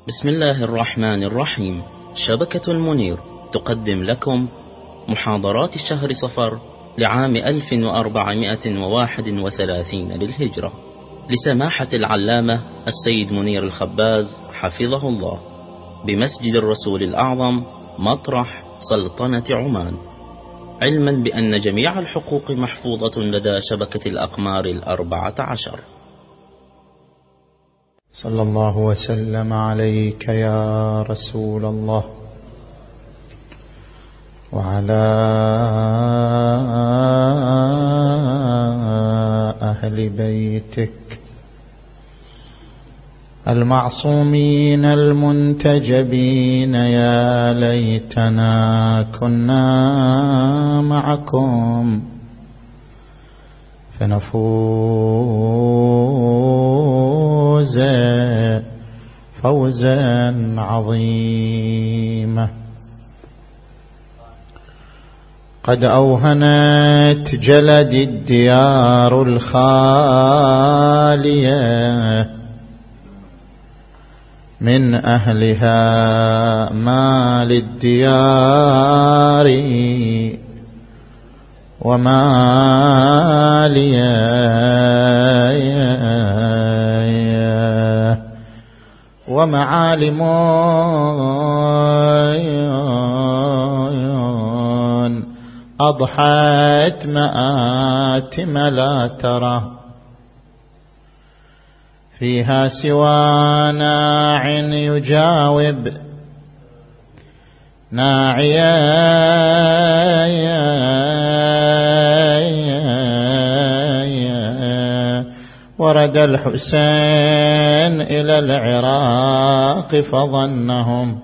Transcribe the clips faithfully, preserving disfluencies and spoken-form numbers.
بسم الله الرحمن الرحيم. شبكة المنير تقدم لكم محاضرات شهر صفر لعام ألف وأربعمائة وواحد وثلاثين للهجرة لسماحة العلامة السيد منير الخباز حفظه الله بمسجد الرسول الأعظم مطرح سلطنة عمان، علما بأن جميع الحقوق محفوظة لدى شبكة الأقمار الأربعة عشر. صلى الله وسلم عليك يا رسول الله وعلى أهل بيتك المعصومين المنتجبين. يا ليتنا كنا معكم فنفوز فوزا عظيما. قد أوهنت جلد الديار الخالية من أهلها ما للديار وما لي ومعالم أضحت مآتم لا ترى فيها سوى ناع يجاوب ناعيا. ورد الحسين إلى العراق فظنهم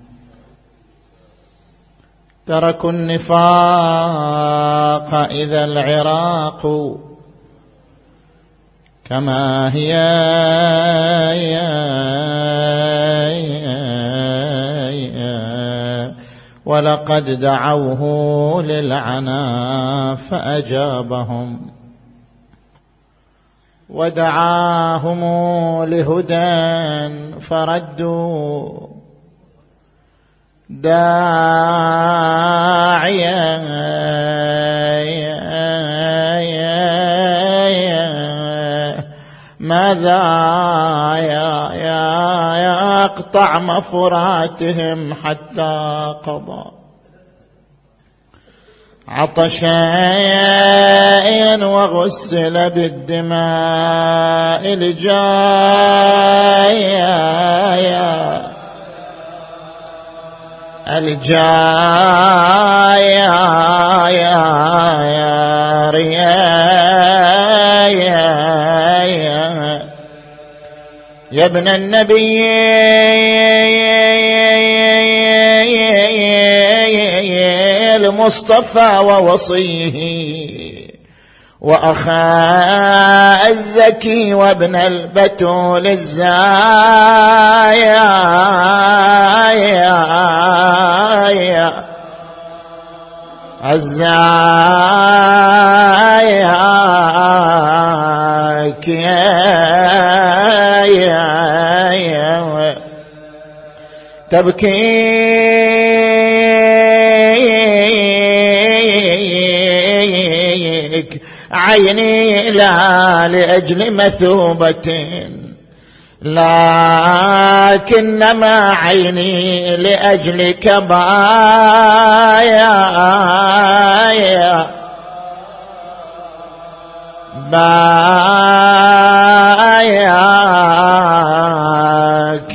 تركوا النفاق إذا العراق كما هي. ولقد دعوه للعنا فأجابهم ودعاهم لهدى فردوا داعيا. ماذا يا يا يقطع مفراتهم حتى قضى عطشا وغسل بالدماء الجايا الجايا يا ريايا يا ابن النبي المصطفى ووصيه وأخا الزكي وابن البتول الزايا الزاياك يا تبكيك عيني لا لأجل مثوبة لكنما عيني لأجلك بايا باياك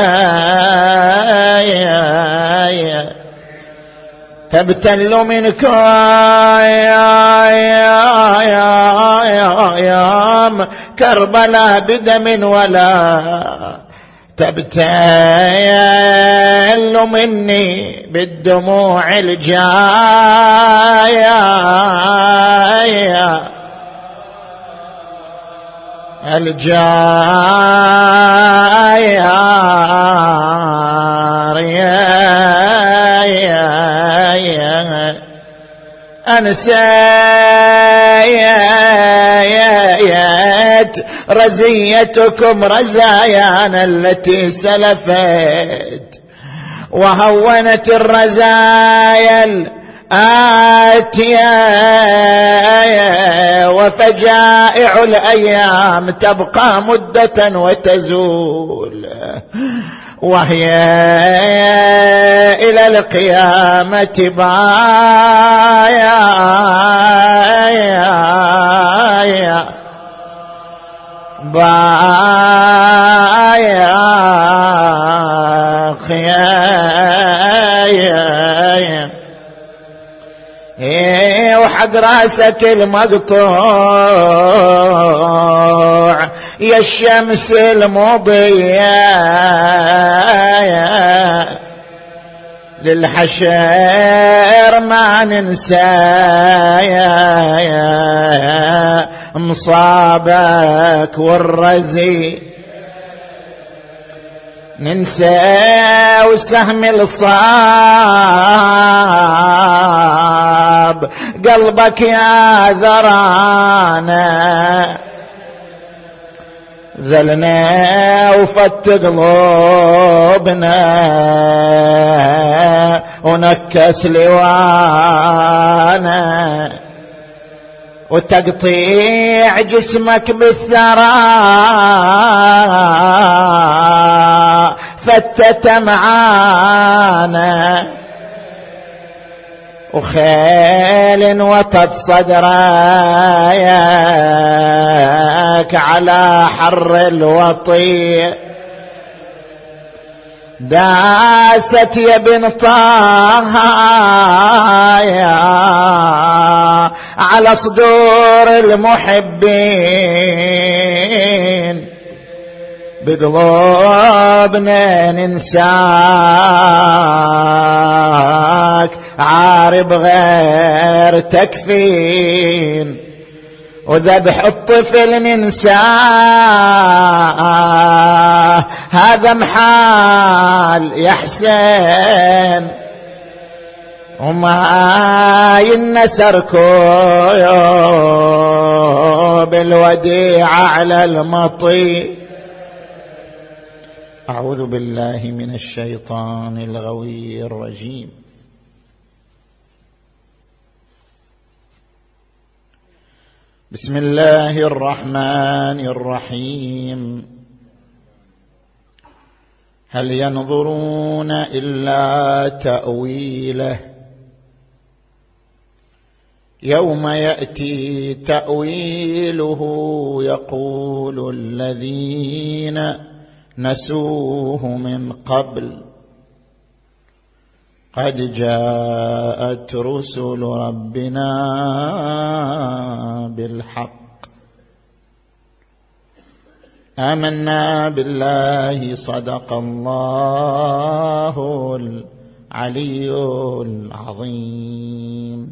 يا تبتل منك يا يا يا يا كربلاء بدم ولا تبتل مني بالدموع الجاية الجاية أنسى يا يا يا كانت رزيتكم رزايانا التي سلفت، وهونت الرزايا الآتية، وفجائع الأيام تبقى مدة وتزول، وهي إلى القيامة بايا بايا خيايا، إيه وحق راسك المقطوع يا الشمس المضية، للحشر ما ننسى يا مصابك والرزي، ننسى والسهم الصاب قلبك يا ذرانا، ذلنا وفت قلوبنا ونكس لوانا، وتقطيع جسمك بالثرى فتت معانا، وخيل وطد صدراياك على حر الوطي، داست يا بن طه على صدور المحبين، بقلوبنا ننساك عارب غير تكفين، وذبح الطفل ننساه هذا محال يا حسين، وما ينسر كويوب الوديعة على المطي. أعوذ بالله من الشيطان الغوي الرجيم. بسم الله الرحمن الرحيم. هل ينظرون إلا تأويله يوم يأتي تأويله يقول الذين نسوه من قبل قد جاءت رسل ربنا بالحق آمنا بالله صدق الله العلي العظيم.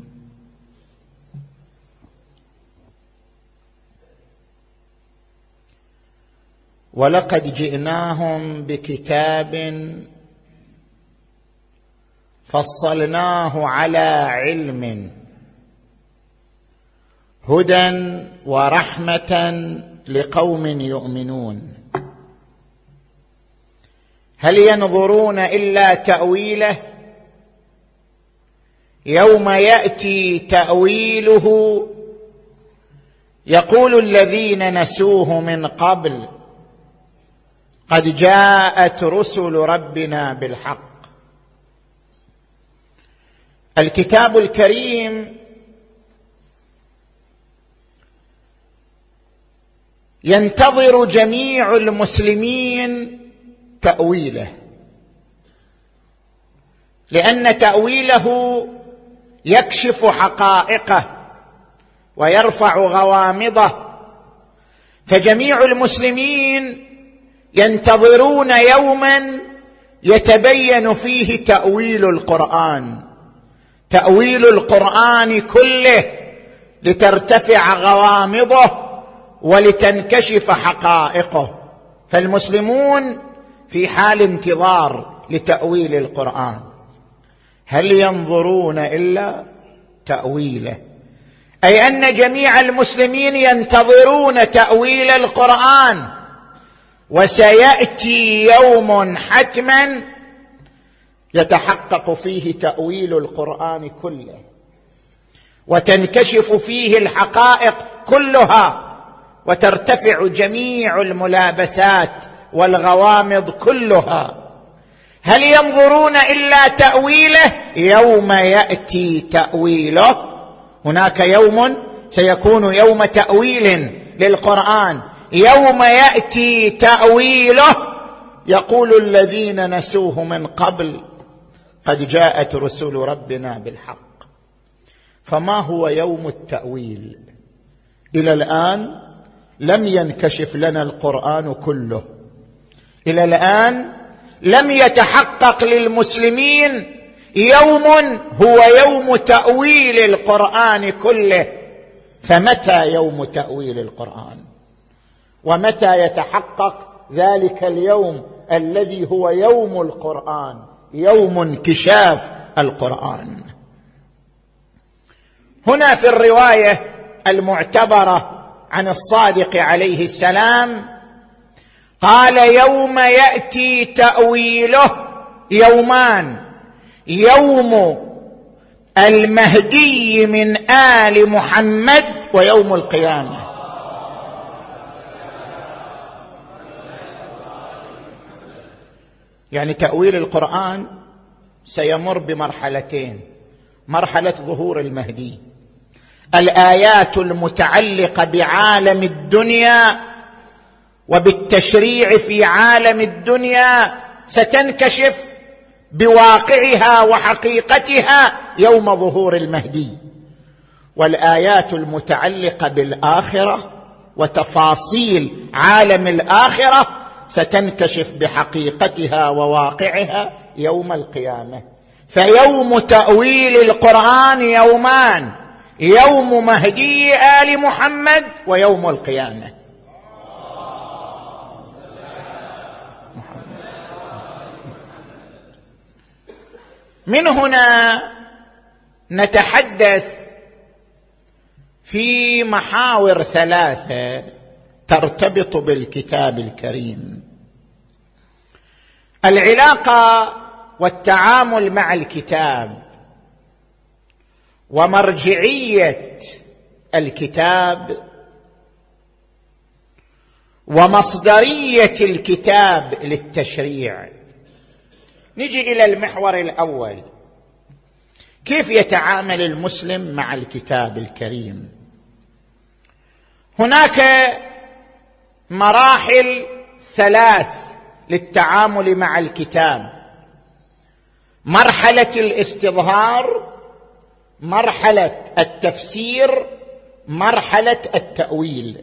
ولقد جئناهم بكتاب فصلناه على علم هدى ورحمة لقوم يؤمنون. هل ينظرون إلا تأويله يوم يأتي تأويله يقول الذين نسوه من قبل قد جاءت رسل ربنا بالحق. الكتاب الكريم ينتظر جميع المسلمين تأويله، لأن تأويله يكشف حقائقه ويرفع غوامضه، فجميع المسلمين ينتظرون يوما يتبين فيه تأويل القرآن، تأويل القرآن كله لترتفع غوامضه ولتنكشف حقائقه، فالمسلمون في حال انتظار لتأويل القرآن. هل ينظرون إلا تأويله أي أن جميع المسلمين ينتظرون تأويل القرآن، وسيأتي يوم حتما يتحقق فيه تأويل القرآن كله، وتنكشف فيه الحقائق كلها، وترتفع جميع الملابسات والغوامض كلها. هل ينظرون إلا تأويله؟ يوم يأتي تأويله، هناك يوم سيكون يوم تأويل للقرآن، يوم يأتي تأويله يقول الذين نسوه من قبل قد جاءت رسل ربنا بالحق. فما هو يوم التأويل؟ إلى الآن لم ينكشف لنا القرآن كله، إلى الآن لم يتحقق للمسلمين يوم هو يوم تأويل القرآن كله. فمتى يوم تأويل القرآن؟ ومتى يتحقق ذلك اليوم الذي هو يوم القرآن، يوم انكشاف القرآن؟ هنا في الرواية المعتبرة عن الصادق عليه السلام قال يوم يأتي تأويله يومان: يوم المهدي من آل محمد ويوم القيامة. يعني تأويل القرآن سيمر بمرحلتين: مرحلة ظهور المهدي، الآيات المتعلقة بعالم الدنيا وبالتشريع في عالم الدنيا ستنكشف بواقعها وحقيقتها يوم ظهور المهدي، والآيات المتعلقة بالآخرة وتفاصيل عالم الآخرة ستنكشف بحقيقتها وواقعها يوم القيامة. فيوم تأويل القرآن يومان: يوم مهدي آل محمد ويوم القيامة. من هنا نتحدث في محاور ثلاثة ترتبط بالكتاب الكريم: العلاقة والتعامل مع الكتاب، ومرجعية الكتاب، ومصدرية الكتاب للتشريع. نجي إلى المحور الأول: كيف يتعامل المسلم مع الكتاب الكريم؟ هناك مراحل ثلاث للتعامل مع الكتاب: مرحلة الاستظهار، مرحلة التفسير، مرحلة التأويل.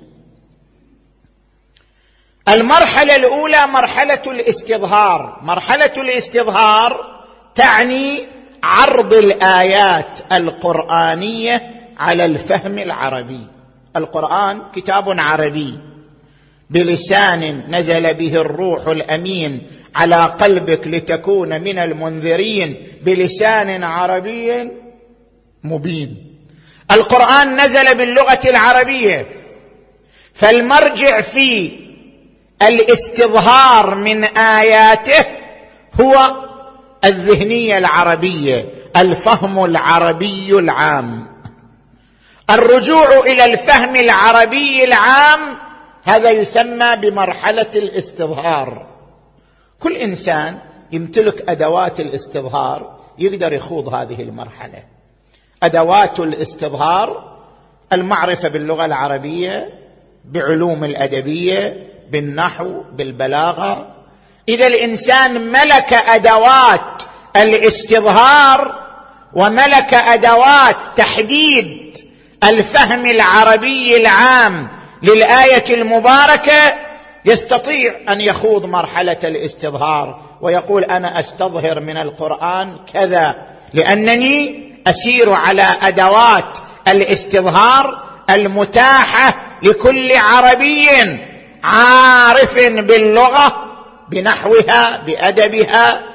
المرحلة الأولى مرحلة الاستظهار. مرحلة الاستظهار تعني عرض الآيات القرآنية على الفهم العربي. القرآن كتاب عربي بلسان نزل به الروح الأمين على قلبك لتكون من المنذرين بلسان عربي مبين. القرآن نزل باللغة العربية، فالمرجع في الاستظهار من آياته هو الذهنية العربية، الفهم العربي العام. الرجوع إلى الفهم العربي العام هذا يسمى بمرحلة الاستظهار. كل إنسان يمتلك أدوات الاستظهار يقدر يخوض هذه المرحلة. أدوات الاستظهار: المعرفة باللغة العربية، بعلوم الأدبية، بالنحو، بالبلاغة. إذا الإنسان ملك أدوات الاستظهار وملك أدوات تحديد الفهم العربي العام للآية المباركة، يستطيع أن يخوض مرحلة الاستظهار ويقول: أنا أستظهر من القرآن كذا، لأنني أسير على أدوات الاستظهار المتاحة لكل عربي عارف باللغة، بنحوها، بأدبها،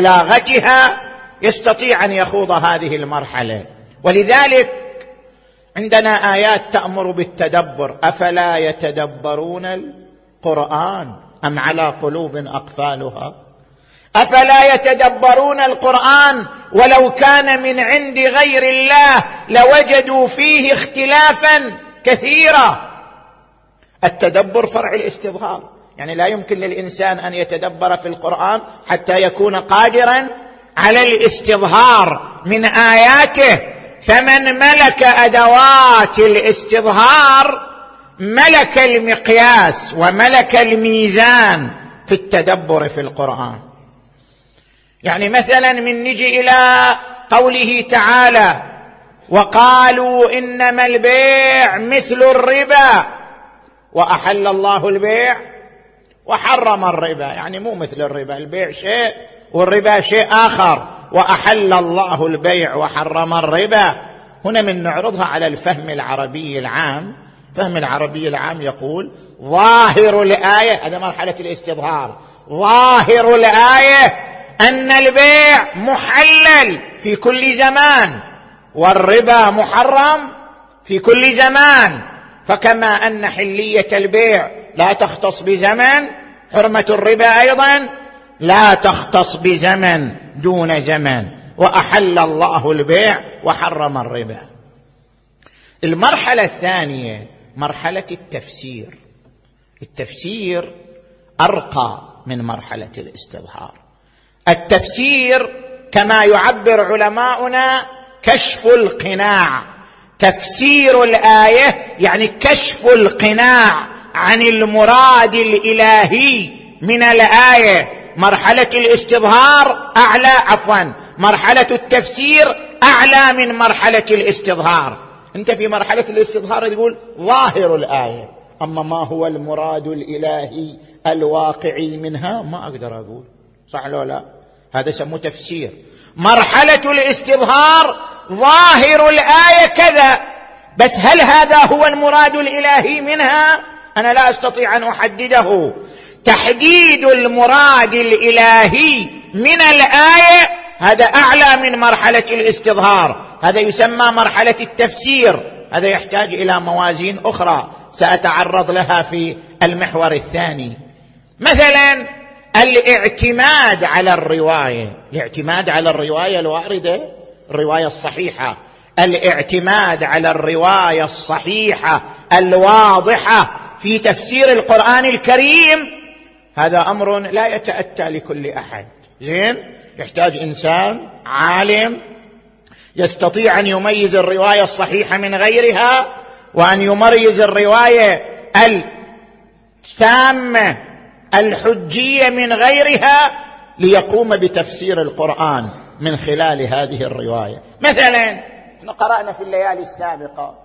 ببلاغتها، يستطيع أن يخوض هذه المرحلة. ولذلك عندنا آيات تأمر بالتدبر، أفلا يتدبرون القرآن أم على قلوب أقفالها؟ أفلا يتدبرون القرآن ولو كان من عند غير الله لوجدوا فيه اختلافا كثيرا. التدبر فرع الاستظهار، يعني لا يمكن للإنسان أن يتدبر في القرآن حتى يكون قادرا على الاستظهار من آياته. فمن ملك أدوات الاستظهار ملك المقياس وملك الميزان في التدبر في القرآن. يعني مثلا من نجي إلى قوله تعالى وقالوا إنما البيع مثل الربا وأحل الله البيع وحرم الربا، يعني مو مثل الربا، البيع شيء والربا شيء آخر، وأحل الله البيع وحرم الربا. هنا من نعرضها على الفهم العربي العام. فهم العربي العام يقول ظاهر الآية، هذا مرحلة الاستظهار، ظاهر الآية أن البيع محلل في كل زمان والربا محرم في كل زمان، فكما أن حلية البيع لا تختص بزمن، حرمة الربا أيضا لا تختص بزمن دون زمن، وأحل الله البيع وحرم الربا. المرحلة الثانية مرحلة التفسير. التفسير أرقى من مرحلة الاستظهار. التفسير كما يعبر علماؤنا كشف القناع. تفسير الآية يعني كشف القناع عن المراد الإلهي من الآية. مرحلة الاستظهار أعلى، عفوا مرحلة التفسير أعلى من مرحلة الاستظهار. أنت في مرحلة الاستظهار تقول ظاهر الآية، أما ما هو المراد الإلهي الواقعي منها ما أقدر أقول، صح لو لا؟ هذا يسموه تفسير. مرحلة الاستظهار ظاهر الآية كذا، بس هل هذا هو المراد الإلهي منها؟ أنا لا أستطيع أن أحدده. تحديد المراد الإلهي من الآية هذا أعلى من مرحلة الاستظهار، هذا يسمى مرحلة التفسير. هذا يحتاج إلى موازين أخرى سأتعرض لها في المحور الثاني. مثلا الاعتماد على الرواية، الاعتماد على الرواية الواردة، الرواية الصحيحة، الاعتماد على الرواية الصحيحة الواضحة في تفسير القرآن الكريم، هذا أمر لا يتأتى لكل أحد. زين، يحتاج إنسان عالم يستطيع أن يميز الرواية الصحيحة من غيرها، وأن يميز الرواية التامة الحجية من غيرها، ليقوم بتفسير القرآن من خلال هذه الرواية. مثلا قرأنا في الليالي السابقة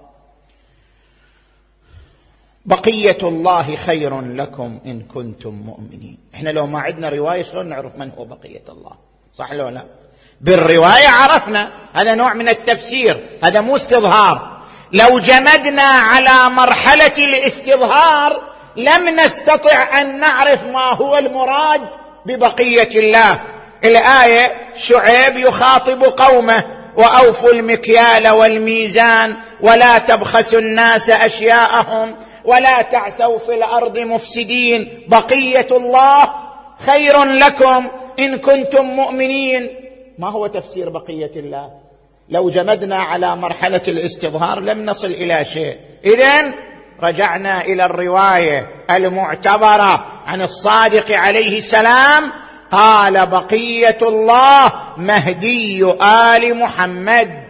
بقية الله خير لكم إن كنتم مؤمنين. إحنا لو ما عندنا رواية شلون نعرف من هو بقية الله؟ صح لو لا؟ بالرواية عرفنا، هذا نوع من التفسير، هذا مو استظهار. لو جمدنا على مرحلة الاستظهار لم نستطع أن نعرف ما هو المراد ببقية الله. الآية شعيب يخاطب قومه وأوفوا المكيال والميزان ولا تبخسوا الناس أشياءهم ولا تعثوا في الأرض مفسدين، بقية الله خير لكم إن كنتم مؤمنين. ما هو تفسير بقية الله؟ لو جمدنا على مرحلة الاستظهار لم نصل إلى شيء. إذن رجعنا إلى الرواية المعتبرة عن الصادق عليه السلام، قال بقية الله مهدي آل محمد.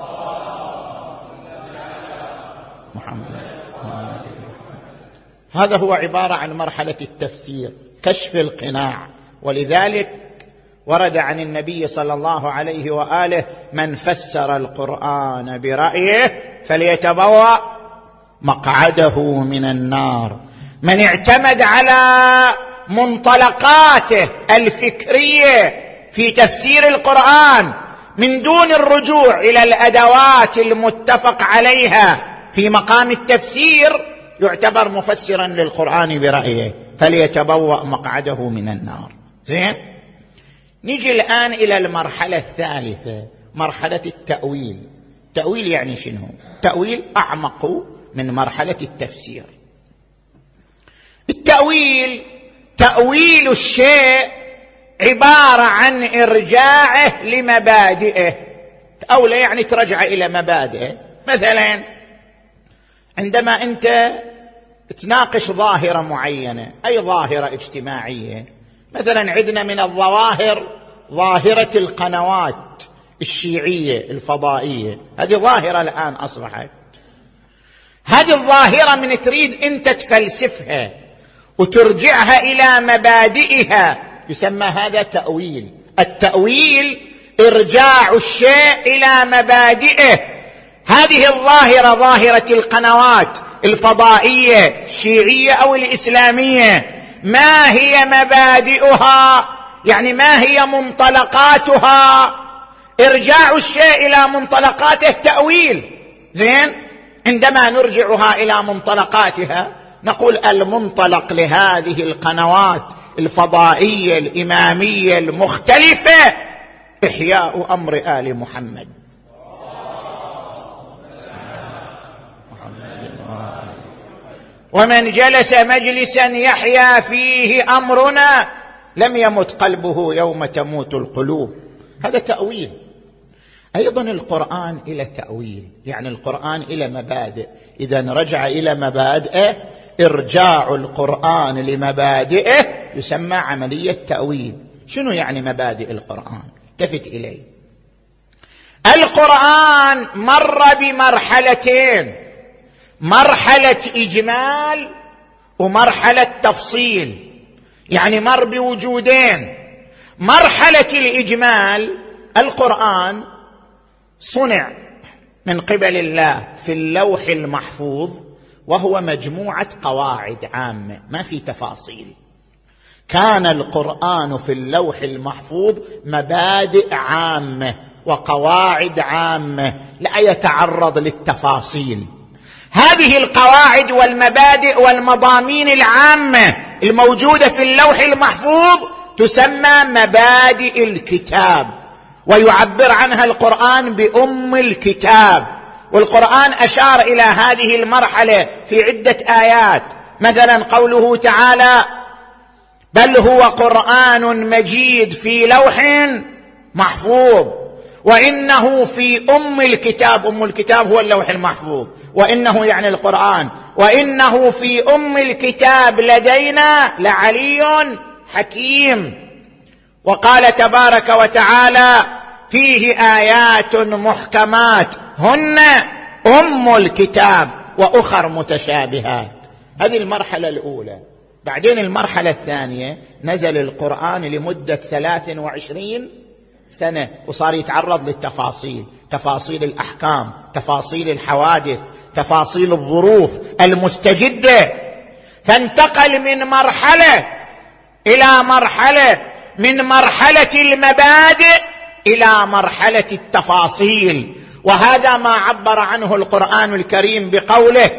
محمد هذا هو عبارة عن مرحلة التفسير، كشف القناع. ولذلك ورد عن النبي صلى الله عليه وآله من فسر القرآن برأيه فليتبوأ مقعده من النار. من اعتمد على منطلقاته الفكرية في تفسير القرآن من دون الرجوع إلى الأدوات المتفق عليها في مقام التفسير يعتبر مفسرا للقرآن برأيه، فليتبوأ مقعده من النار. زين، نيجي الآن إلى المرحلة الثالثة، مرحلة التأويل. تأويل يعني شنو؟ تأويل أعمق من مرحلة التفسير. التأويل تأويل الشيء عبارة عن إرجاعه لمبادئه. تأوله يعني ترجع إلى مبادئه. مثلا عندما أنت تناقش ظاهرة معينة، أي ظاهرة اجتماعية، مثلا عندنا من الظواهر ظاهرة القنوات الشيعية الفضائية، هذه ظاهرة الآن أصبحت. هذه الظاهرة من تريد أنت تفلسفها وترجعها إلى مبادئها يسمى هذا تأويل. التأويل إرجاع الشيء إلى مبادئه. هذه الظاهرة ظاهرة القنوات الفضائية الشيعية أو الإسلامية، ما هي مبادئها؟ يعني ما هي منطلقاتها؟ إرجاع الشيء إلى منطلقاته تأويل. زين، عندما نرجعها إلى منطلقاتها نقول المنطلق لهذه القنوات الفضائية الإمامية المختلفة إحياء أمر آل محمد. ومن جلس مجلسا يحيا فيه أمرنا لم يمت قلبه يوم تموت القلوب. هذا تأويل. أيضا القرآن إلى تأويل، يعني القرآن إلى مبادئ. إذا رجع إلى مبادئه، إرجاع القرآن لمبادئه يسمى عملية تأويل. شنو يعني مبادئ القرآن؟ التفت إليه. القرآن مر بمرحلتين، مرحلة إجمال ومرحلة تفصيل، يعني مر بوجودين. مرحلة الإجمال، القرآن صنع من قبل الله في اللوح المحفوظ وهو مجموعة قواعد عامة ما في تفاصيل. كان القرآن في اللوح المحفوظ مبادئ عامة وقواعد عامة لا يتعرض للتفاصيل. هذه القواعد والمبادئ والمضامين العامة الموجودة في اللوح المحفوظ تسمى مبادئ الكتاب، ويعبر عنها القرآن بأم الكتاب. والقرآن أشار إلى هذه المرحلة في عدة آيات، مثلا قوله تعالى: بل هو قرآن مجيد في لوح محفوظ وإنه في أم الكتاب. أم الكتاب هو اللوح المحفوظ، وإنه يعني القرآن، وإنه في أم الكتاب لدينا لعلي حكيم. وقال تبارك وتعالى: فيه آيات محكمات هن أم الكتاب وأخر متشابهات. هذه المرحلة الأولى. بعدين المرحلة الثانية نزل القرآن لمدة ثلاث وعشرين سنة وصار يتعرض للتفاصيل، تفاصيل الأحكام، تفاصيل الحوادث، تفاصيل الظروف المستجدة. فانتقل من مرحلة إلى مرحلة، من مرحلة المبادئ إلى مرحلة التفاصيل. وهذا ما عبر عنه القرآن الكريم بقوله: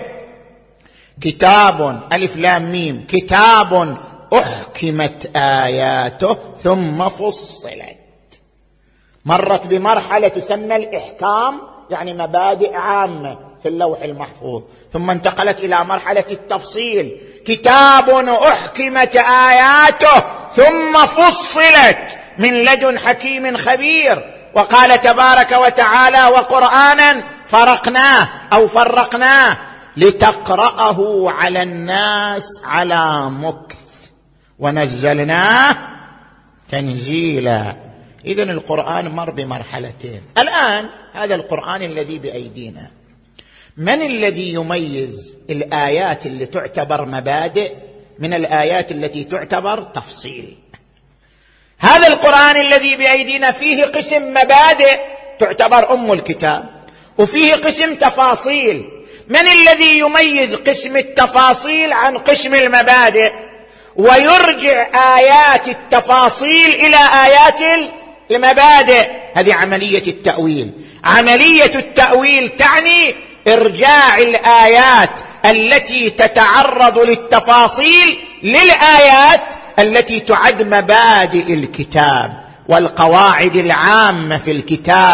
كتاب ألف لام ميم كتاب أحكمت آياته ثم فصلت. مرت بمرحلة تسمى الإحكام، يعني مبادئ عامة في اللوح المحفوظ، ثم انتقلت إلى مرحلة التفصيل: كتاب أحكمت آياته ثم فصلت من لدن حكيم خبير. وقال تبارك وتعالى: وقرآنا فرقناه أو فرقناه لتقرأه على الناس على مكث ونزلناه تنزيلا. إذن القرآن مر بمرحلتين. الآن هذا القرآن الذي بأيدينا، من الذي يميز الآيات اللي تعتبر مبادئ من الآيات التي تعتبر تفصيل؟ هذا القرآن الذي بأيدينا فيه قسم مبادئ تعتبر أم الكتاب، وفيه قسم تفاصيل. من الذي يميز قسم التفاصيل عن قسم المبادئ ويرجع آيات التفاصيل إلى آيات المبادئ؟ هذه عملية التأويل. عملية التأويل تعني إرجاع الآيات التي تتعرض للتفاصيل للآيات التي تعد مبادئ الكتاب والقواعد العامة في الكتاب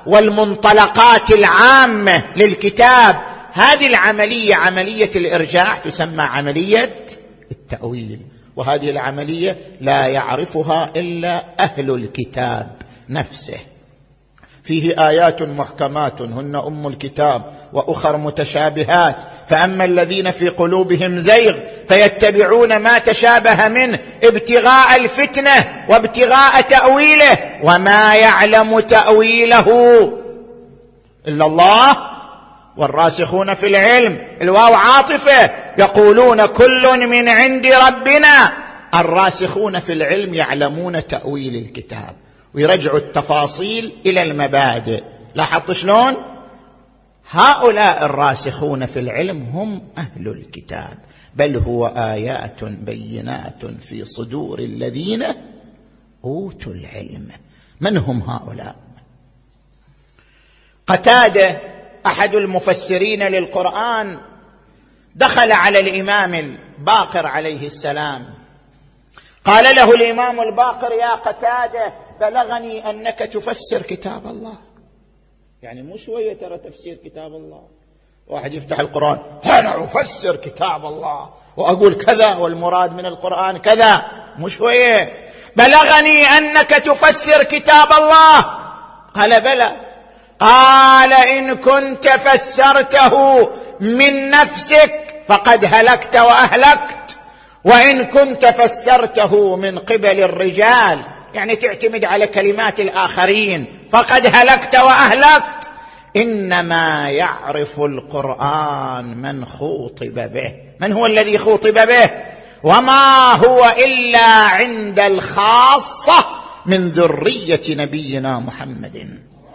والمنطلقات العامة للكتاب. هذه العملية، عملية الإرجاع، تسمى عملية التأويل، وهذه العملية لا يعرفها إلا أهل الكتاب نفسه. فيه آيات محكمات هن أم الكتاب وأخر متشابهات، فأما الذين في قلوبهم زيغ فيتبعون ما تشابه منه ابتغاء الفتنة وابتغاء تأويله وما يعلم تأويله إلا الله والراسخون في العلم. الواو عاطفة، يقولون كل من عند ربنا. الراسخون في العلم يعلمون تأويل الكتاب ويرجعوا التفاصيل إلى المبادئ. لاحظت شلون؟ هؤلاء الراسخون في العلم هم أهل الكتاب، بل هو آيات بينات في صدور الذين أوتوا العلم. من هم هؤلاء؟ قتادة أحد المفسرين للقرآن دخل على الإمام الباقر عليه السلام، قال له الإمام الباقر: يا قتادة، بلغني أنك تفسر كتاب الله. يعني مو شوية ترى تفسير كتاب الله، واحد يفتح القرآن: أنا أفسر كتاب الله وأقول كذا والمراد من القرآن كذا، مو شوية. بلغني أنك تفسر كتاب الله. قال: بلى. قال: إن كنت فسرته من نفسك فقد هلكت وأهلكت، وإن كنت فسرته من قبل الرجال، يعني تعتمد على كلمات الآخرين، فقد هلكت وأهلكت. إنما يعرف القرآن من خوطب به. من هو الذي خوطب به؟ وما هو إلا عند الخاصة من ذرية نبينا محمد.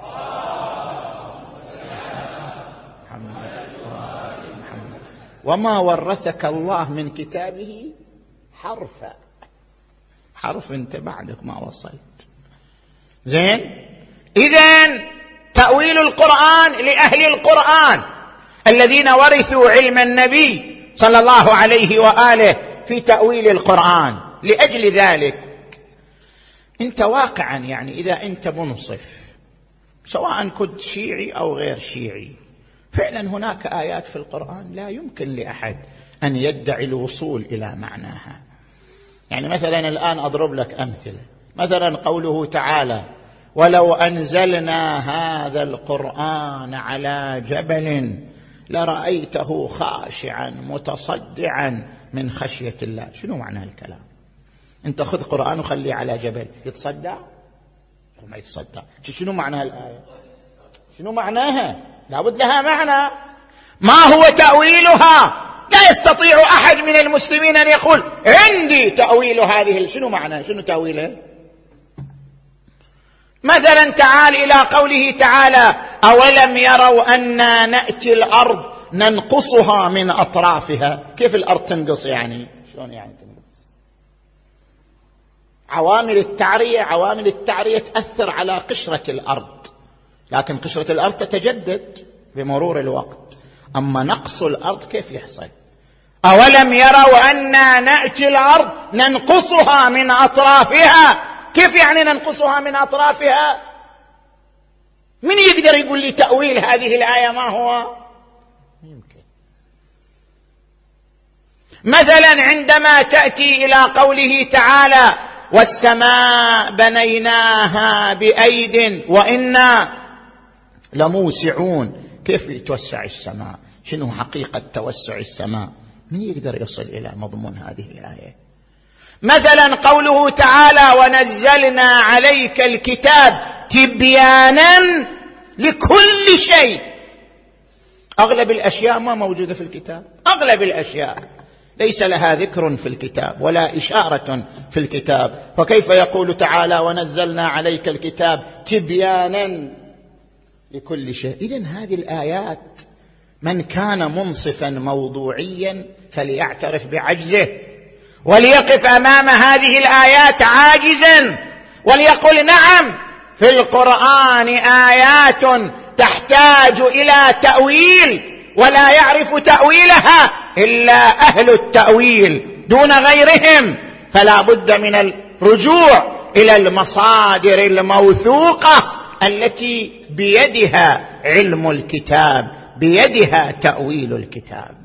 وما ورثك الله من كتابه حرفا. حرف انت بعدك ما وصلت. زين؟ إذن تأويل القرآن لأهل القرآن الذين ورثوا علم النبي صلى الله عليه وآله في تأويل القرآن. لأجل ذلك انت واقعا، يعني إذا انت منصف سواء كنت شيعي أو غير شيعي، فعلا هناك آيات في القرآن لا يمكن لأحد أن يدعي الوصول إلى معناها. يعني مثلا الآن أضرب لك أمثلة، مثلا قوله تعالى: ولو أنزلنا هذا القرآن على جبل لرأيته خاشعا متصدعا من خشية الله. شنو معنى الكلام؟ أنت خذ قرآن وخليه على جبل، يتصدع؟ ما يتصدع. شنو معنى الآية؟ شنو معناها؟ لابد لها معنى. ما هو تأويلها؟ لا يستطيع أحد من المسلمين أن يقول عندي تأويل هذه. شنو معنى؟ شنو تأويله؟ مثلا تعال إلى قوله تعالى: أولم يروا أنا نأتي الأرض ننقصها من أطرافها. كيف الأرض تنقص؟ يعني شلون يعني تنقص؟ عوامل التعرية عوامل التعرية تأثر على قشرة الأرض، لكن قشرة الأرض تتجدد بمرور الوقت. أما نقص الأرض كيف يحصل؟ أولم يروا أنا نأتي الأرض ننقصها من أطرافها. كيف يعني ننقصها من أطرافها؟ من يقدر يقول لي تأويل هذه الآية ما هو؟ يمكن. مثلا عندما تأتي إلى قوله تعالى: والسماء بنيناها بأيد وإنا لموسعون. كيف يتوسع السماء؟ شنو حقيقة توسع السماء؟ من يقدر يصل إلى مضمون هذه الآية؟ مثلا قوله تعالى: ونزلنا عليك الكتاب تبيانا لكل شيء. أغلب الأشياء ما موجودة في الكتاب، أغلب الأشياء ليس لها ذكر في الكتاب ولا إشارة في الكتاب، فكيف يقول تعالى: ونزلنا عليك الكتاب تبيانا لكل شيء؟ إذن هذه الآيات من كان منصفا موضوعيا فليعترف بعجزه وليقف أمام هذه الآيات عاجزا وليقل: نعم، في القرآن آيات تحتاج إلى تأويل ولا يعرف تأويلها إلا أهل التأويل دون غيرهم. فلا بد من الرجوع إلى المصادر الموثوقة التي بيدها علم الكتاب، بيدها تأويل الكتاب.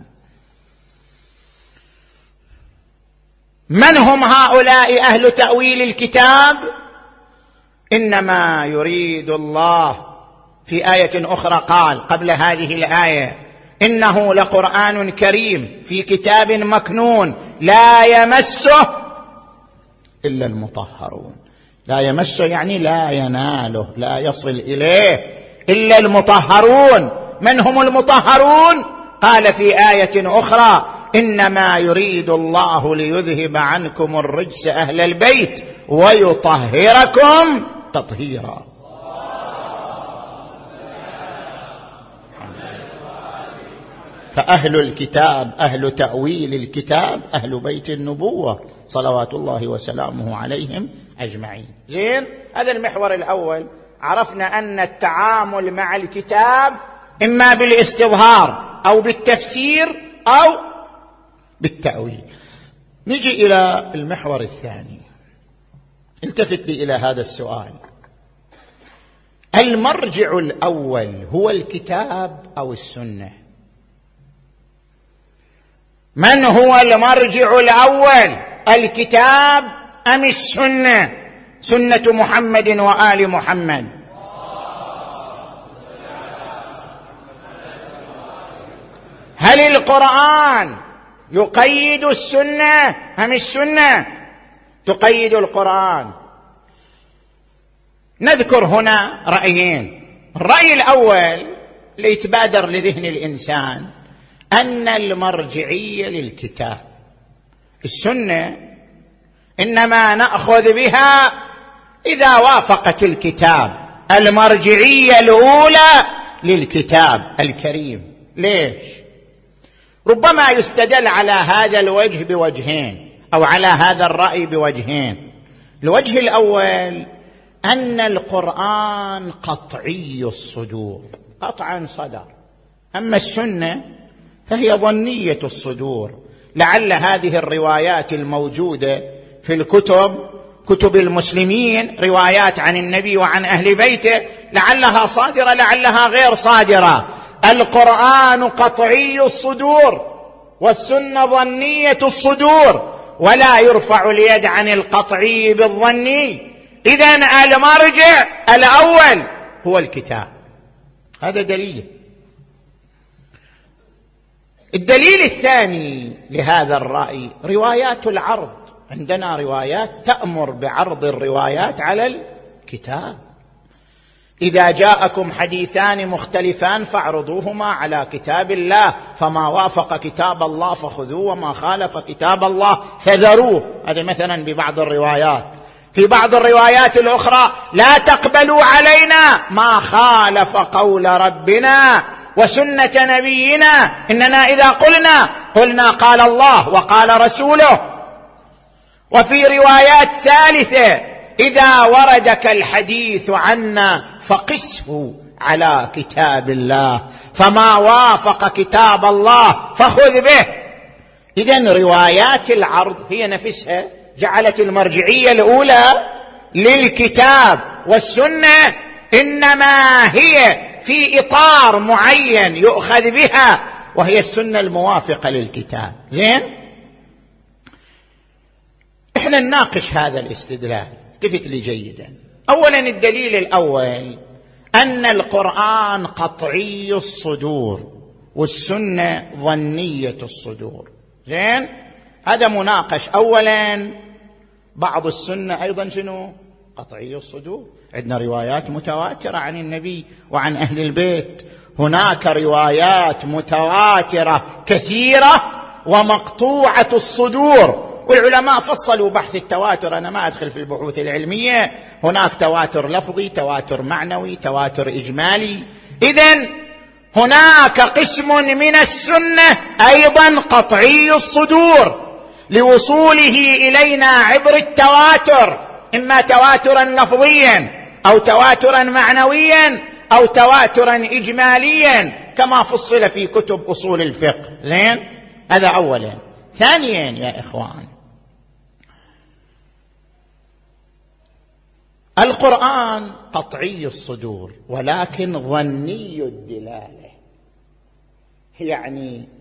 من هم هؤلاء أهل تأويل الكتاب؟ إنما يريد الله في آية أخرى قال قبل هذه الآية: إنه لقرآن كريم في كتاب مكنون لا يمسه إلا المطهرون. لا يمسه يعني لا يناله، لا يصل إليه إلا المطهرون. من هم المطهرون؟ قال في آية أخرى: إنما يريد الله ليذهب عنكم الرجس أهل البيت ويطهركم تطهيرا. فأهل الكتاب، أهل تأويل الكتاب، أهل بيت النبوة صلوات الله وسلامه عليهم أجمعين. زين، هذا المحور الأول. عرفنا أن التعامل مع الكتاب إما بالاستظهار أو بالتفسير أو بالتأويل. نجي إلى المحور الثاني. التفت لي إلى هذا السؤال: المرجع الأول هو الكتاب أو السنة؟ من هو المرجع الأول، الكتاب أم السنة؟ سنة محمد وآل محمد. هل القرآن يقيد السنة أم السنة تقيد القرآن؟ نذكر هنا رأيين. الرأي الأول اللي يتبادر لذهن الإنسان أن المرجعية للكتاب. السنة إنما نأخذ بها إذا وافقت الكتاب. المرجعية الأولى للكتاب الكريم. ليش؟ ربما يستدل على هذا الوجه بوجهين، أو على هذا الرأي بوجهين. الوجه الأول أن القرآن قطعي الصدور، قطعا صدر، أما السنة فهي ظنية الصدور. لعل هذه الروايات الموجودة في الكتب، كتب المسلمين، روايات عن النبي وعن أهل بيته، لعلها صادرة لعلها غير صادرة. القرآن قطعي الصدور والسنة ظنية الصدور، ولا يرفع اليد عن القطعي بالظني. إذن المرجع الأول هو الكتاب. هذا دليل. الدليل الثاني لهذا الرأي روايات العرض. عندنا روايات تأمر بعرض الروايات على الكتاب. إذا جاءكم حديثان مختلفان فاعرضوهما على كتاب الله، فما وافق كتاب الله فخذوه وما خالف كتاب الله فذروه. هذا مثلا ببعض الروايات. في بعض الروايات الأخرى: لا تقبلوا علينا ما خالف قول ربنا وسنة نبينا، إننا إذا قلنا قلنا قال الله وقال رسوله. وفي روايات ثالثة: إذا وردك الحديث عنا فقسه على كتاب الله، فما وافق كتاب الله فخذ به. إذن روايات العرض هي نفسها جعلت المرجعية الأولى للكتاب، والسنة إنما هي في إطار معين يؤخذ بها، وهي السنة الموافقة للكتاب. زين، احنا نناقش هذا الاستدلال. التفت لي جيدا. أولا الدليل الأول أن القرآن قطعي الصدور والسنة ظنية الصدور. زين، هذا مناقش. أولا بعض السنة أيضا شنو؟ قطعي الصدور. عندنا روايات متواترة عن النبي وعن أهل البيت. هناك روايات متواترة كثيرة ومقطوعة الصدور، والعلماء فصلوا بحث التواتر. أنا ما أدخل في البحوث العلمية. هناك تواتر لفظي، تواتر معنوي، تواتر إجمالي. إذن هناك قسم من السنة أيضا قطعي الصدور لوصوله إلينا عبر التواتر، إما تواترا لفظيا أو تواترا معنويا أو تواترا إجماليا كما فصل في كتب أصول الفقه. زين، هذا أولا. ثانيا يا إخوان، القرآن قطعي الصدور ولكن ظني الدلالة، يعني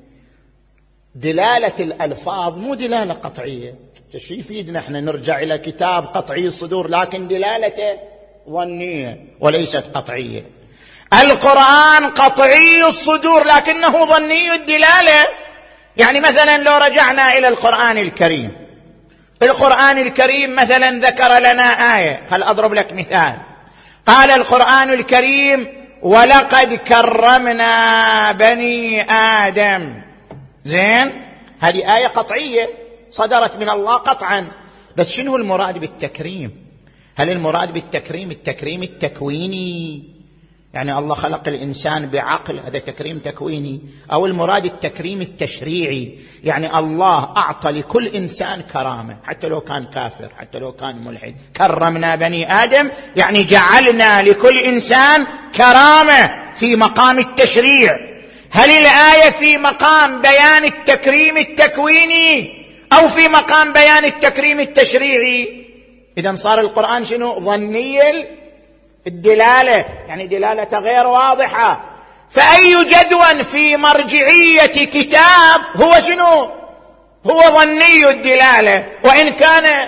دلالة الألفاظ مو دلالة قطعية. شو يفيدنا احنا نرجع إلى كتاب قطعي الصدور لكن دلالته ظنية وليست قطعية؟ القرآن قطعي الصدور لكنه ظني الدلالة. يعني مثلا لو رجعنا إلى القرآن الكريم، القرآن الكريم مثلا ذكر لنا آية، خل أضرب لك مثال. قال القرآن الكريم: ولقد كرمنا بني آدم. زين، هذه آية قطعية صدرت من الله قطعا، بس شنو المراد بالتكريم؟ هل المراد بالتكريم التكريم التكويني، يعني الله خلق الإنسان بعقل، هذا تكريم تكويني، أو المراد التكريم التشريعي، يعني الله أعطى لكل إنسان كرامة حتى لو كان كافر حتى لو كان ملحد. كرمنا بني آدم يعني جعلنا لكل إنسان كرامة في مقام التشريع. هل الآية في مقام بيان التكريم التكويني أو في مقام بيان التكريم التشريعي؟ إذن صار القرآن شنو؟ ظني الدلالة، يعني دلالة غير واضحة. فأي جدوى في مرجعية كتاب هو شنو؟ هو ظني الدلالة، وإن كان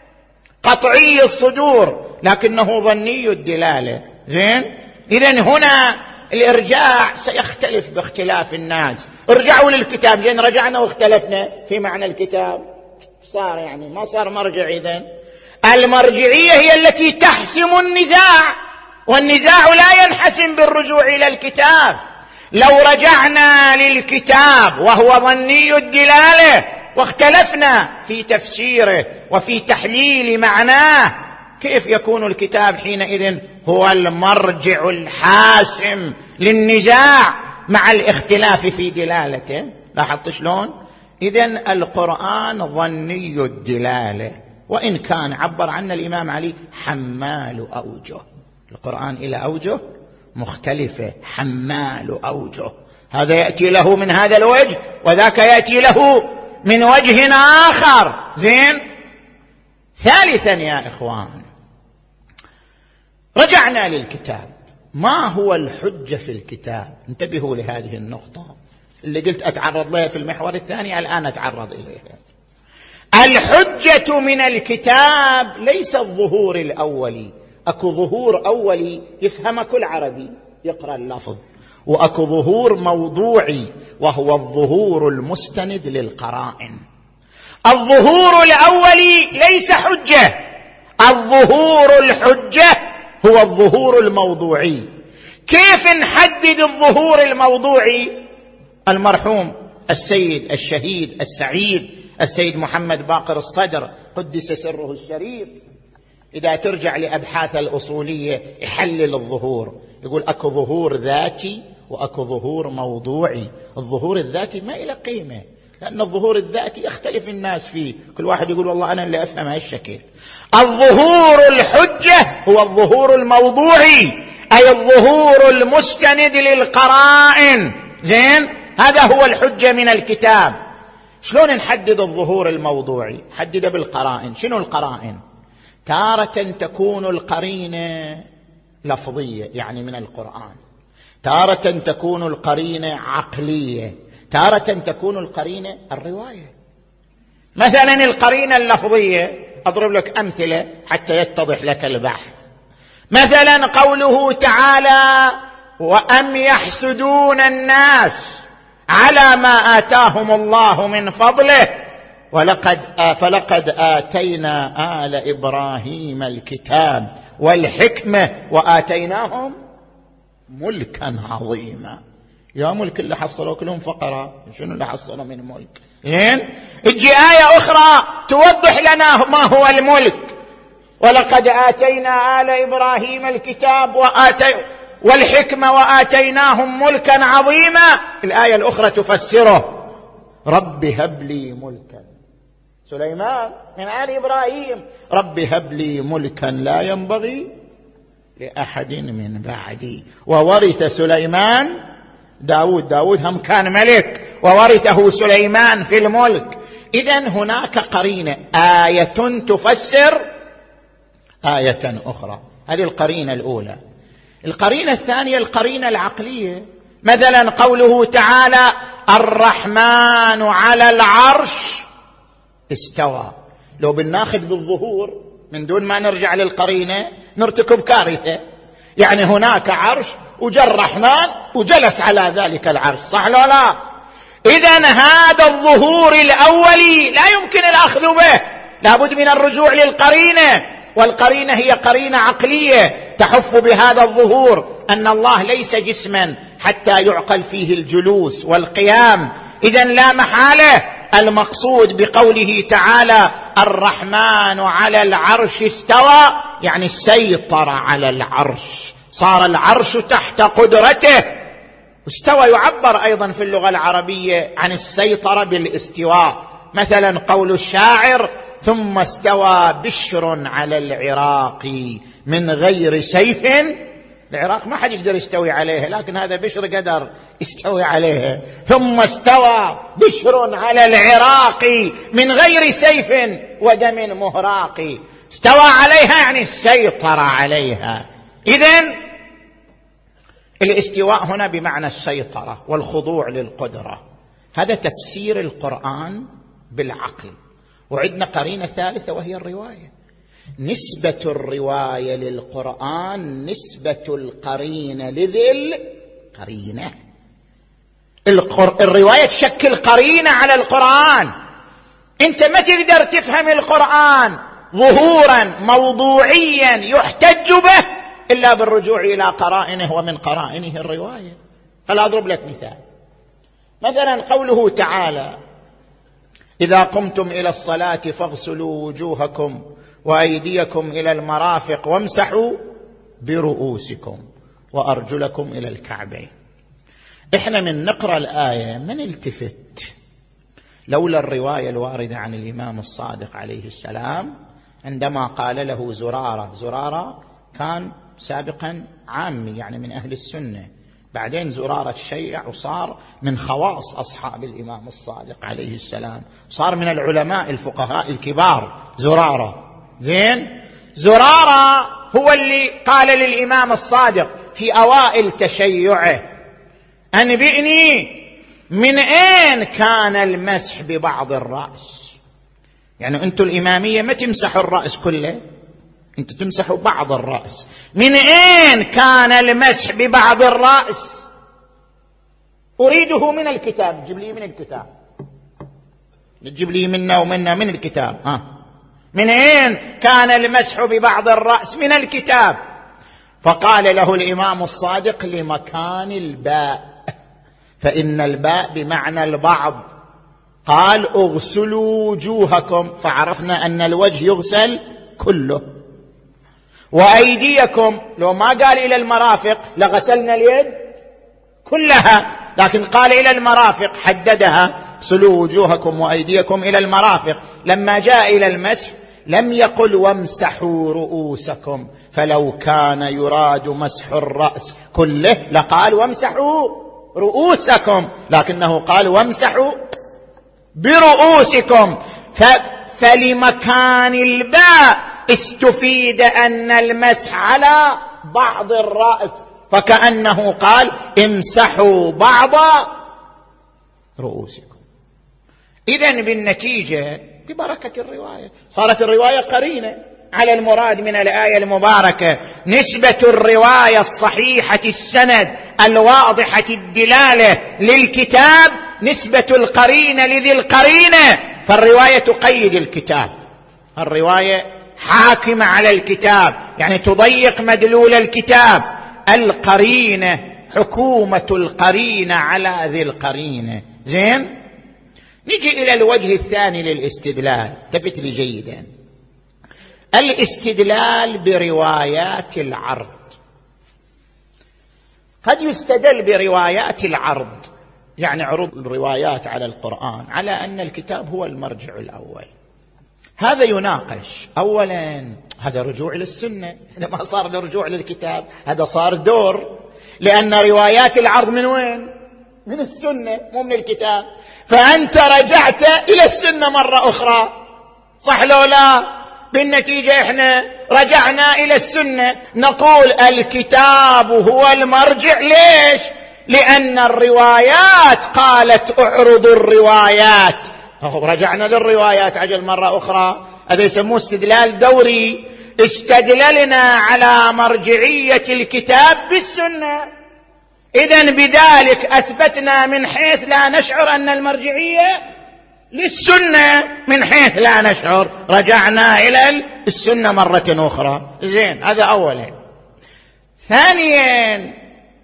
قطعي الصدور لكنه ظني الدلالة. زين، إذن هنا الإرجاع سيختلف باختلاف الناس. ارجعوا للكتاب. زين، رجعنا واختلفنا في معنى الكتاب، صار يعني ما صار مرجع. إذن المرجعية هي التي تحسم النزاع، والنزاع لا ينحسم بالرجوع إلى الكتاب. لو رجعنا للكتاب وهو ظني الدلالة واختلفنا في تفسيره وفي تحليل معناه، كيف يكون الكتاب حينئذ هو المرجع الحاسم للنزاع مع الاختلاف في دلالته؟ لاحظت شلون؟ إذن القرآن ظني الدلالة، وإن كان عبر عنه الإمام علي حمال أوجه. القرآن إلى أوجه مختلفة، حمال أوجه، هذا يأتي له من هذا الوجه وذاك يأتي له من وجه آخر. زين، ثالثا يا إخوان، رجعنا للكتاب. ما هو الحجة في الكتاب؟ انتبهوا لهذه النقطة اللي قلت أتعرض لها في المحور الثاني، الآن أتعرض إليها. الحجة من الكتاب ليس الظهور الأولي. أكو ظهور أولي يفهم كل عربي يقرأ اللفظ، وأكو ظهور موضوعي وهو الظهور المستند للقرائن. الظهور الأولي ليس حجة، الظهور الحجة هو الظهور الموضوعي. كيف نحدد الظهور الموضوعي؟ المرحوم السيد الشهيد السعيد السيد محمد باقر الصدر قدس سره الشريف، إذا ترجع لأبحاث الأصولية يحلل الظهور، يقول أكو ظهور ذاتي وأكو ظهور موضوعي. الظهور الذاتي ما إله قيمة، لأن الظهور الذاتي يختلف الناس فيه، كل واحد يقول والله أنا اللي أفهم هالشكل. الظهور الحجة هو الظهور الموضوعي، أي الظهور المستند للقرائن. زين، هذا هو الحجة من الكتاب. شلون نحدد الظهور الموضوعي؟ حدده بالقرائن. شنو القرائن؟ تارة تكون القرينة لفظية يعني من القرآن، تارة تكون القرينة عقلية، تارة تكون القرينة الرواية. مثلا القرينة اللفظية، أضرب لك أمثلة حتى يتضح لك البحث. مثلا قوله تعالى: وأم يحسدون الناس على ما آتاهم الله من فضله ولقد فلقد آتينا آل إبراهيم الكتاب والحكمة وآتيناهم ملكا عظيما. يا ملك اللي حصلوا كلهم فقراء، شنو اللي حصلوا من ملك؟ إن تجي آية أخرى توضح لنا ما هو الملك: ولقد آتينا آل إبراهيم الكتاب وآتي والحكمة وآتيناهم ملكا عظيما. الآية الأخرى تفسره: رب هب لي ملكا. سليمان من آل إبراهيم: رب هب لي ملكا لا ينبغي لأحد من بعدي. وورث سليمان داود، داود هم كان ملك وورثه سليمان في الملك. إذن هناك قرينة، آية تفسر آية أخرى. هذه القرينة الأولى. القرينة الثانية القرينة العقلية، مثلا قوله تعالى الرحمن على العرش استوى. لو بناخذ بالظهور من دون ما نرجع للقرينة نرتكب كارثة. يعني هناك عرش وجاء الرحمن وجلس على ذلك العرش، صح لو لا؟ إذن هذا الظهور الأولي لا يمكن الأخذ به، لابد من الرجوع للقرينة، والقرينة هي قرينة عقلية تحف بهذا الظهور أن الله ليس جسما حتى يعقل فيه الجلوس والقيام. إذن لا محالة المقصود بقوله تعالى الرحمن على العرش استوى يعني سيطر على العرش، صار العرش تحت قدرته. استوى يعبر أيضا في اللغة العربية عن السيطرة بالاستواء، مثلا قول الشاعر ثم استوى بشر على العراق من غير سيف. العراق ما حد يقدر يستوي عليها، لكن هذا بشر قدر يستوي عليها. ثم استوى بشر على العراق من غير سيف ودم مهراق. استوى عليها يعني سيطر عليها. إذن الاستواء هنا بمعنى السيطرة والخضوع للقدرة. هذا تفسير القرآن بالعقل. وعندنا قرينة ثالثة وهي الرواية. نسبة الرواية للقرآن نسبة القرينة لذي القرينة. الرواية تشكل قرينة على القرآن. انت ما تقدر تفهم القرآن ظهورا موضوعيا يحتج به إلا بالرجوع إلى قرائنه، ومن قرائنه الرواية. فلا أضرب لك مثال، مثلا قوله تعالى إذا قمتم إلى الصلاة فاغسلوا وجوهكم وأيديكم إلى المرافق وامسحوا برؤوسكم وأرجلكم إلى الكعبين. إحنا من نقرأ الآية من التفت لولا الرواية الواردة عن الإمام الصادق عليه السلام عندما قال له زرارة. زرارة كان سابقا عامي يعني من أهل السنة، بعدين زرارة شيع وصار من خواص أصحاب الإمام الصادق عليه السلام، صار من العلماء الفقهاء الكبار زرارة. زين، زرارة هو اللي قال للإمام الصادق في أوائل تشيعه أنبئني من أين كان المسح ببعض الرأس. يعني أنتم الإمامية ما تمسحوا الرأس كله، أنتم تمسحوا بعض الرأس. من أين كان المسح ببعض الرأس؟ أريده من الكتاب، جيب لي من الكتاب، تجيب لي منا ومنا من الكتاب. ها، من أين كان المسح ببعض الرأس؟ من الكتاب. فقال له الإمام الصادق لمكان الباء، فإن الباء بمعنى البعض. قال اغسلوا وجوهكم، فعرفنا أن الوجه يغسل كله، وأيديكم، لو ما قال إلى المرافق لغسلنا اليد كلها، لكن قال إلى المرافق حددها، اغسلوا وجوهكم وأيديكم إلى المرافق. لما جاء إلى المسح لم يقل وامسحوا رؤوسكم، فلو كان يراد مسح الرأس كله لقال وامسحوا رؤوسكم، لكنه قال وامسحوا برؤوسكم. ف... فلمكان الباء استفيد أن المسح على بعض الرأس، فكأنه قال امسحوا بعض رؤوسكم. إذن بالنتيجة ببركة الرواية صارت الرواية قرينة على المراد من الآية المباركة. نسبة الرواية الصحيحة السند الواضحة الدلالة للكتاب نسبة القرينة لذي القرينة، فالرواية تقيد الكتاب، الرواية حاكمة على الكتاب، يعني تضيق مدلول الكتاب. القرينة حكومة القرينة على ذي القرينة. زين، نجي إلى الوجه الثاني للاستدلال. التفت لي جيدا، الاستدلال بروايات العرض. قد يستدل بروايات العرض، يعني عروض الروايات على القرآن، على أن الكتاب هو المرجع الأول. هذا يناقش. أولا هذا رجوع للسنة، هذا ما صار رجوع للكتاب، هذا صار دور، لأن روايات العرض من وين؟ من السنة مو من الكتاب. فأنت رجعت إلى السنة مرة أخرى، صح لو لا؟ بالنتيجة إحنا رجعنا إلى السنة. نقول الكتاب هو المرجع. ليش؟ لأن الروايات قالت اعرضوا الروايات. رجعنا للروايات عجل مرة أخرى. هذا يسموه استدلال دوري. استدللنا على مرجعية الكتاب بالسنة، إذن بذلك أثبتنا من حيث لا نشعر أن المرجعية للسنة، من حيث لا نشعر رجعنا إلى السنة مرة أخرى. زين، هذا أولا. ثانيا،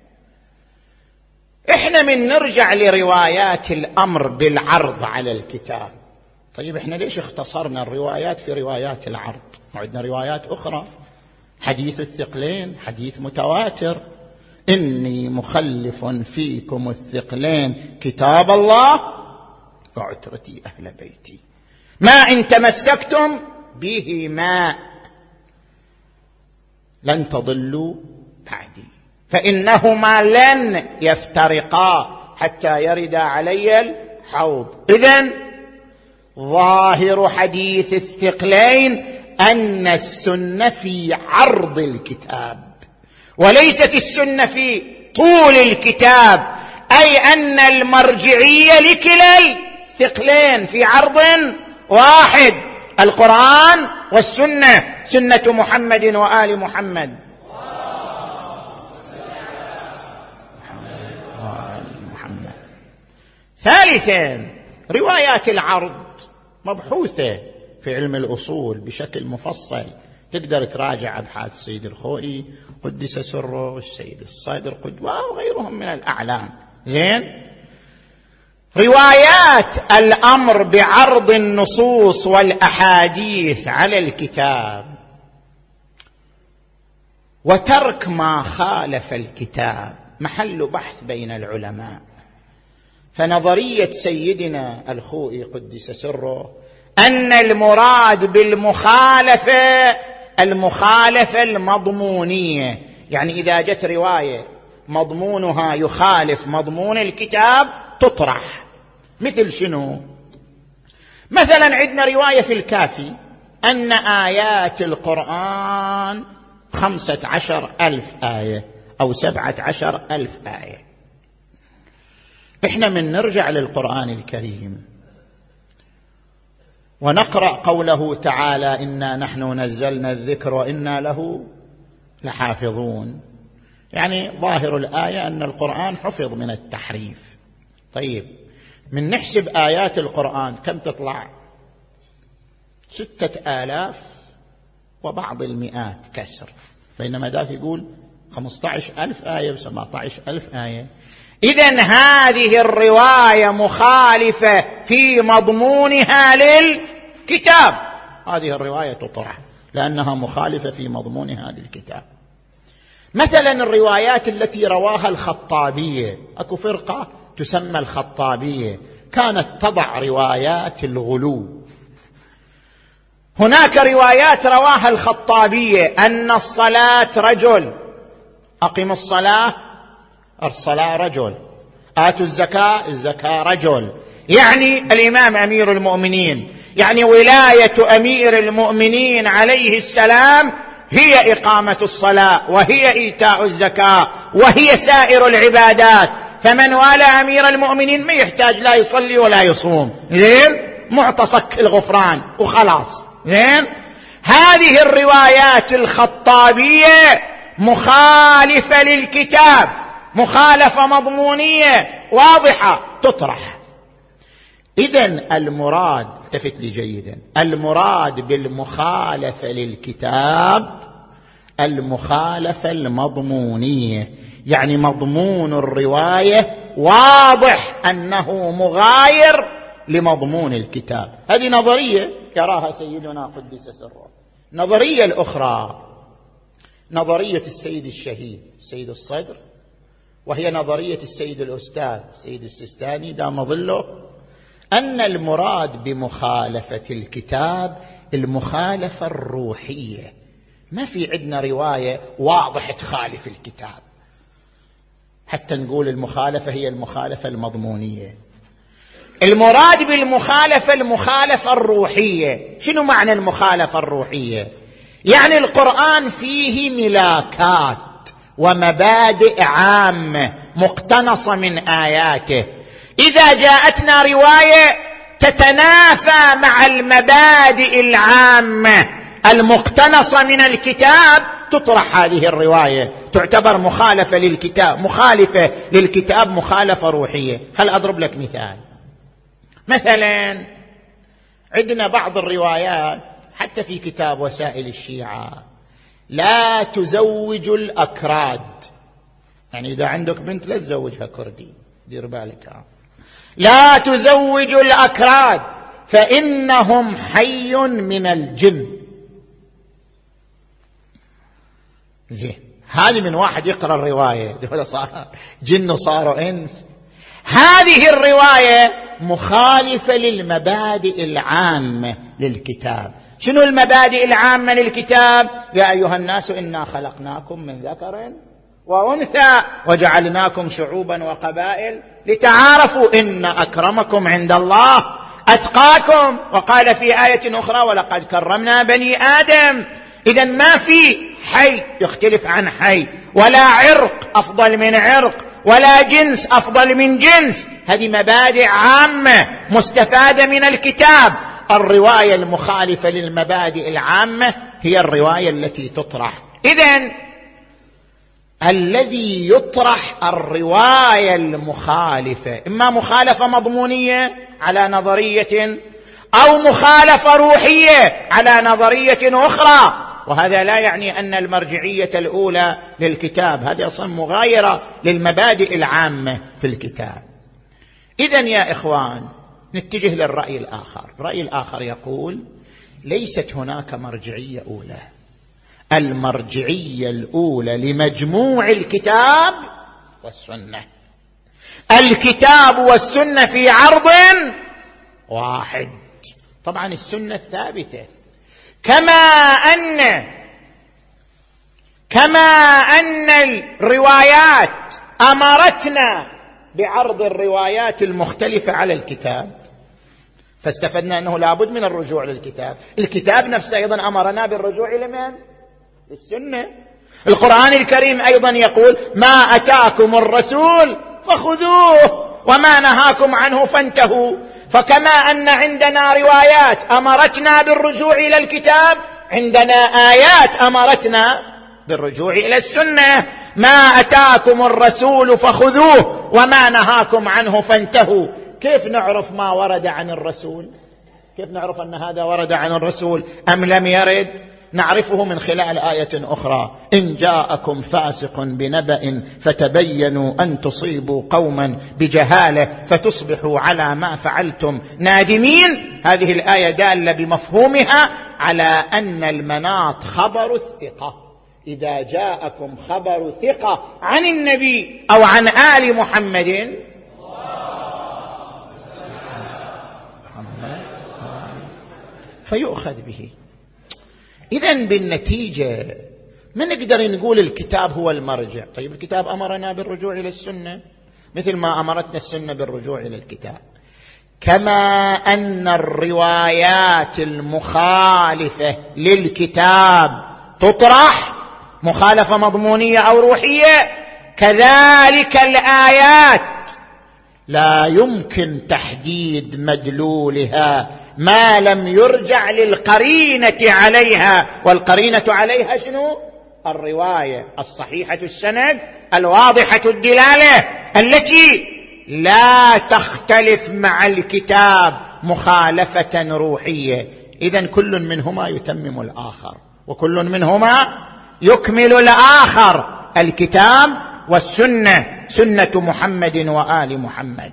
إحنا من نرجع لروايات الأمر بالعرض على الكتاب. طيب إحنا ليش اختصرنا الروايات في روايات العرض؟ وعندنا روايات أخرى، حديث الثقلين، حديث متواتر، إني مخلف فيكم الثقلين كتاب الله وعترتي أهل بيتي، ما إن تمسكتم بهما لن تضلوا بعدي، فإنهما لن يفترقا حتى يرد علي الحوض. إذن ظاهر حديث الثقلين أن السنة في عرض الكتاب، وليست السنة في طول الكتاب، أي أن المرجعية لكلا الثقلين في عرض واحد، القرآن والسنة، سنة محمد وآل محمد. محمد. ثالثا، روايات العرض مبحوثة في علم الأصول بشكل مفصل، تقدر تراجع أبحاث السيد الخوئي قدس سره، السيد الصادر قدوة وغيرهم من الأعلام. زين، روايات الأمر بعرض النصوص والأحاديث على الكتاب وترك ما خالف الكتاب محل بحث بين العلماء. فنظرية سيدنا الخوئي قدس سره أن المراد بالمخالفة المخالفة المضمونية، يعني إذا جت رواية مضمونها يخالف مضمون الكتاب تطرح. مثل شنو؟ مثلا عندنا رواية في الكافي أن آيات القرآن خمسة عشر ألف آية أو سبعة عشر ألف آية. إحنا من نرجع للقرآن الكريم ونقرأ قوله تعالى إنا نحن نزلنا الذكر وإنا له لحافظون، يعني ظاهر الآية أن القرآن حفظ من التحريف. طيب، من نحسب آيات القرآن كم تطلع؟ ستة آلاف وبعض المئات كسر، بينما ذاك يقول خمسة عشر ألف آية وسبعة عشر ألف آية. إذن هذه الرواية مخالفة في مضمونها للكتاب، هذه الرواية تطرح لأنها مخالفة في مضمونها للكتاب. مثلا الروايات التي رواها الخطابية، أكو فرقة تسمى الخطابية كانت تضع روايات الغلو. هناك روايات رواها الخطابية أن الصلاة رجل، أقم الصلاة، الصلاة رجل، آتوا الزكاة، الزكاة رجل، يعني الإمام أمير المؤمنين، يعني ولاية أمير المؤمنين عليه السلام هي إقامة الصلاة وهي إيتاء الزكاة وهي سائر العبادات، فمن والى أمير المؤمنين ما يحتاج لا يصلي ولا يصوم، زين، معتصك الغفران وخلاص. زين، هذه الروايات الخطابية مخالفة للكتاب، مخالفة مضمونية واضحة تطرح. إذن المراد، التفت لي جيدا، المراد بالمخالفة للكتاب المخالفة المضمونية، يعني مضمون الرواية واضح أنه مغاير لمضمون الكتاب. هذه نظرية يراها سيدنا قدس سره. النظرية الأخرى نظرية السيد الشهيد السيد الصدر، وهي نظرية السيد الأستاذ السيد السيستاني دام ظله، أن المراد بمخالفة الكتاب المخالفة الروحية. ما في عندنا رواية واضح تخالف الكتاب حتى نقول المخالفة هي المخالفة المضمونية. المراد بالمخالفة المخالفة الروحية. شنو معنى المخالفة الروحية؟ يعني القرآن فيه ملاكات ومبادئ عامة مقتنصة من آياته، إذا جاءتنا رواية تتنافى مع المبادئ العامة المقتنصة من الكتاب تطرح هذه الرواية، تعتبر مخالفة للكتاب، مخالفة للكتاب، مخالفة روحية. خل أضرب لك مثال. مثلا عندنا بعض الروايات حتى في كتاب وسائل الشيعة: لا تزوج الأكراد، يعني إذا عندك بنت لا تزوجها كردي، دير بالك، لا تزوج الأكراد فإنهم حي من الجن. زين، هذه من واحد يقرأ الرواية دول صار جن وصاروا إنس. هذه الرواية مخالفة للمبادئ العامة للكتاب. شنو المبادئ العامة للكتاب؟ يا أيها الناس إنا خلقناكم من ذكر وأنثى وجعلناكم شعوبا وقبائل لتعارفوا إن أكرمكم عند الله أتقاكم. وقال في آية أخرى: ولقد كرمنا بني آدم. إذن ما في حي يختلف عن حي، ولا عرق أفضل من عرق، ولا جنس أفضل من جنس. هذه مبادئ عامة مستفادة من الكتاب. الرواية المخالفة للمبادئ العامة هي الرواية التي تطرح. إذن الذي يطرح الرواية المخالفة إما مخالفة مضمونية على نظرية، أو مخالفة روحية على نظرية أخرى. وهذا لا يعني أن المرجعية الأولى للكتاب، هذه أصلا مغايرة للمبادئ العامة في الكتاب. إذن يا إخوان نتجه للرأي الآخر. الرأي الآخر يقول: ليست هناك مرجعية أولى، المرجعية الأولى لمجموع الكتاب والسنة. الكتاب والسنة في عرض واحد. طبعا السنة الثابتة، كما أن كما أن الروايات أمرتنا بعرض الروايات المختلفة على الكتاب، فاستفدنا أنه لابد من الرجوع للكتاب. الكتاب نفسه أيضا أمرنا بالرجوع لمن؟ للسنة. القرآن الكريم أيضا يقول: ما أتاكم الرسول فخذوه وما نهاكم عنه فانتهوا. فكما أن عندنا روايات أمرتنا بالرجوع إلى الكتاب، عندنا آيات أمرتنا بالرجوع إلى السنة. ما أتاكم الرسول فخذوه وما نهاكم عنه فانتهوا. كيف نعرف ما ورد عن الرسول؟ كيف نعرف أن هذا ورد عن الرسول أم لم يرد؟ نعرفه من خلال آية أخرى: إن جاءكم فاسق بنبأ فتبينوا أن تصيبوا قوما بجهالة فتصبحوا على ما فعلتم نادمين. هذه الآية دالة بمفهومها على أن المناط خبر الثقة. إذا جاءكم خبر ثقة عن النبي أو عن آل محمد فيؤخذ به. إذن بالنتيجة ما نقدر نقول الكتاب هو المرجع. طيب الكتاب أمرنا بالرجوع إلى السنة مثل ما أمرتنا السنة بالرجوع إلى الكتاب. كما أن الروايات المخالفة للكتاب تطرح مخالفة مضمونية أو روحية، كذلك الآيات لا يمكن تحديد مدلولها ما لم يرجع للقرينة عليها. والقرينة عليها شنو؟ الرواية الصحيحة السند الواضحة الدلالة التي لا تختلف مع الكتاب مخالفة روحية. إذن كل منهما يتمم الآخر، وكل منهما يكمل الآخر. الكتاب والسنة، سنة محمد وآل محمد.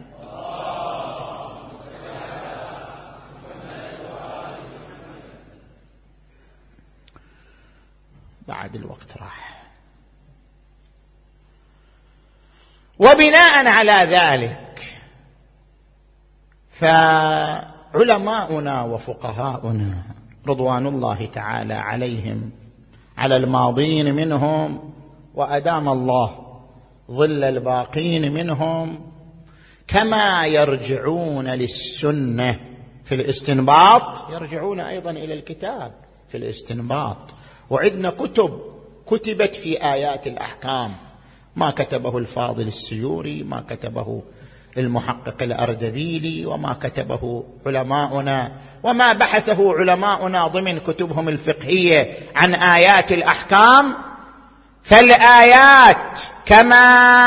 بعد الوقت راح. وبناء على ذلك فعلماؤنا وفقهاؤنا رضوان الله تعالى عليهم على الماضين منهم وأدام الله ظل الباقين منهم كما يرجعون للسنة في الاستنباط يرجعون أيضا إلى الكتاب في الاستنباط. وعندنا كتب كتبت في آيات الأحكام، ما كتبه الفاضل السيوري، ما كتبه المحقق الأردبيلي، وما كتبه علماؤنا وما بحثه علماؤنا ضمن كتبهم الفقهية عن آيات الأحكام. فالآيات كما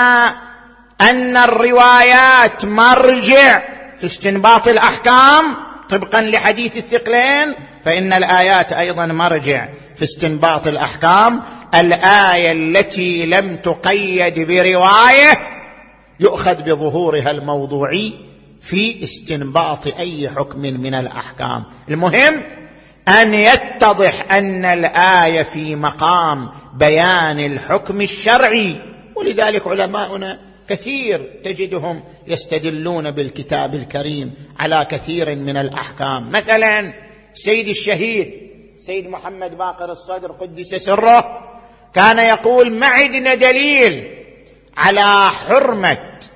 أن الروايات مرجع في استنباط الأحكام طبقا لحديث الثقلين، فإن الآيات أيضا مرجع في استنباط الأحكام. الآية التي لم تقيد برواية يؤخذ بظهورها الموضوعي في استنباط أي حكم من الأحكام. المهم أن يتضح أن الآية في مقام بيان الحكم الشرعي، ولذلك علماؤنا كثير تجدهم يستدلون بالكتاب الكريم على كثير من الأحكام. مثلا سيد الشهيد سيد محمد باقر الصدر قدس سره كان يقول: ما عندنا دليل على حرمة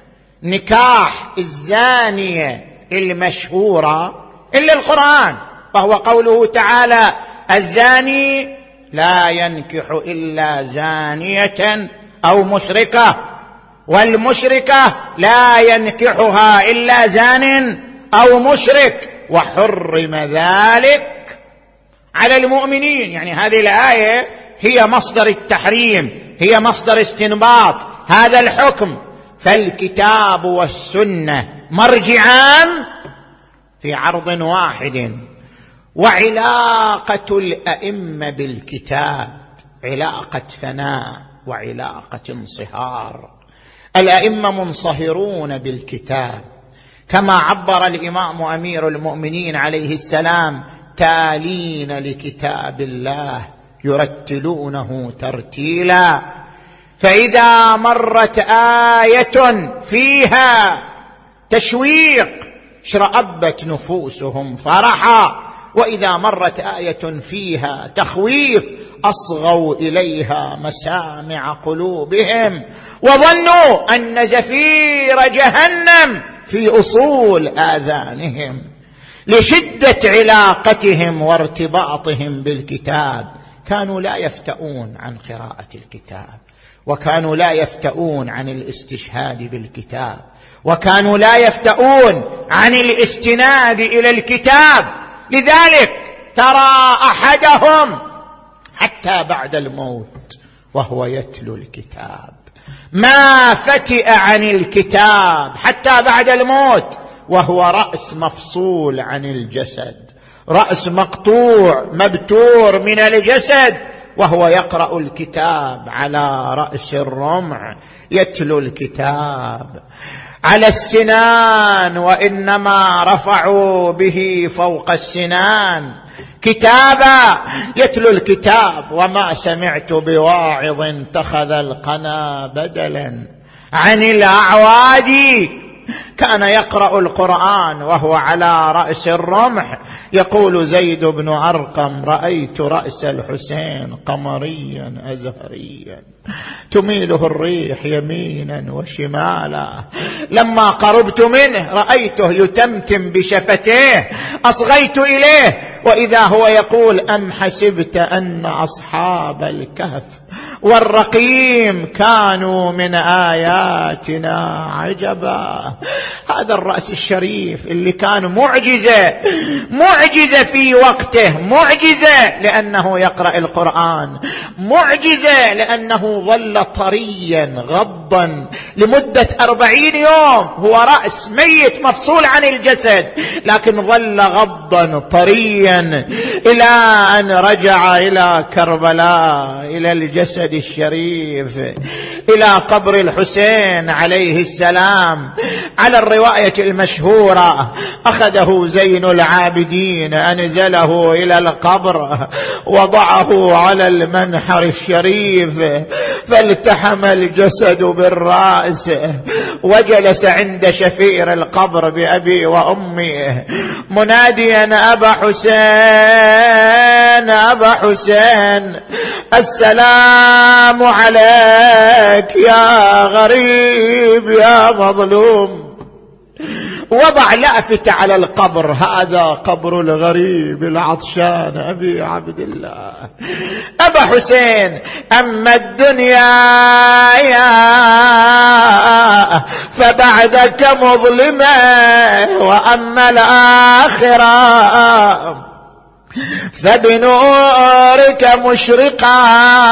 نكاح الزانية المشهورة إلا القرآن، وهو قوله تعالى: الزاني لا ينكح إلا زانية أو مشركة، والمشركة لا ينكحها إلا زان أو مشرك، وحرم ذلك على المؤمنين. يعني هذه الآية هي مصدر التحريم، هي مصدر استنباط هذا الحكم. فالكتاب والسنة مرجعان في عرض واحد. وعلاقة الأئمة بالكتاب علاقة ثناء وعلاقة انصهار. الأئمة منصهرون بالكتاب، كما عبر الإمام أمير المؤمنين عليه السلام: تالين لكتاب الله يرتلونه ترتيلا. فإذا مرت آية فيها تشويق اشرأبت نفوسهم فرحا، وإذا مرت آية فيها تخويف أصغوا إليها مسامع قلوبهم، وظنوا أن زفير جهنم في أصول آذانهم. لشدة علاقتهم وارتباطهم بالكتاب كانوا لا يفتؤون عن قراءة الكتاب، وكانوا لا يفتؤون عن الاستشهاد بالكتاب، وكانوا لا يفتؤون عن الاستناد إلى الكتاب. لذلك ترى أحدهم حتى بعد الموت وهو يتلو الكتاب ما فتئ عن الكتاب، حتى بعد الموت وهو رأس مفصول عن الجسد، رأس مقطوع مبتور من الجسد، وهو يقرأ الكتاب على رأس الرمح، يتلو الكتاب على السنان، وإنما رفعوا به فوق السنان كتابا، يتلو الكتاب. وما سمعت بواعظ اتخذ القنا بدلا عن الأعواد. كان يقرأ القرآن وهو على رأس الرمح. يقول زيد بن أرقم: رأيت رأس الحسين قمريا أزهريا تميله الريح يمينا وشمالا، لما قربت منه رأيته يتمتم بشفتيه، أصغيت إليه وإذا هو يقول: أم حسبت أن أصحاب الكهف والرقيم كانوا من آياتنا عجبا. هذا الرأس الشريف اللي كان معجزة معجزة في وقته، معجزة لأنه يقرأ القرآن، معجزة لأنه ظل طريا غضا لمدة أربعين يوم، هو رأس ميت مفصول عن الجسد، لكن ظل غضا طريا إلى أن رجع إلى كربلاء، إلى الجسد الشريف، إلى قبر الحسين عليه السلام. على الرواية المشهورة أخذه زين العابدين أنزله إلى القبر، وضعه على المنحر الشريف، فالتحم الجسد بالرأس، وجلس عند شفير القبر بأبي وأمي مناديا: أبا حسين أبا حسين السلام عليك يا غريب يا مظلوم. وضع لافتة على القبر: هذا قبر الغريب العطشان أبي عبد الله. أبا حسين، أما الدنيا فبعدك مظلمة، وأما الآخرة فبنورك مشرقا.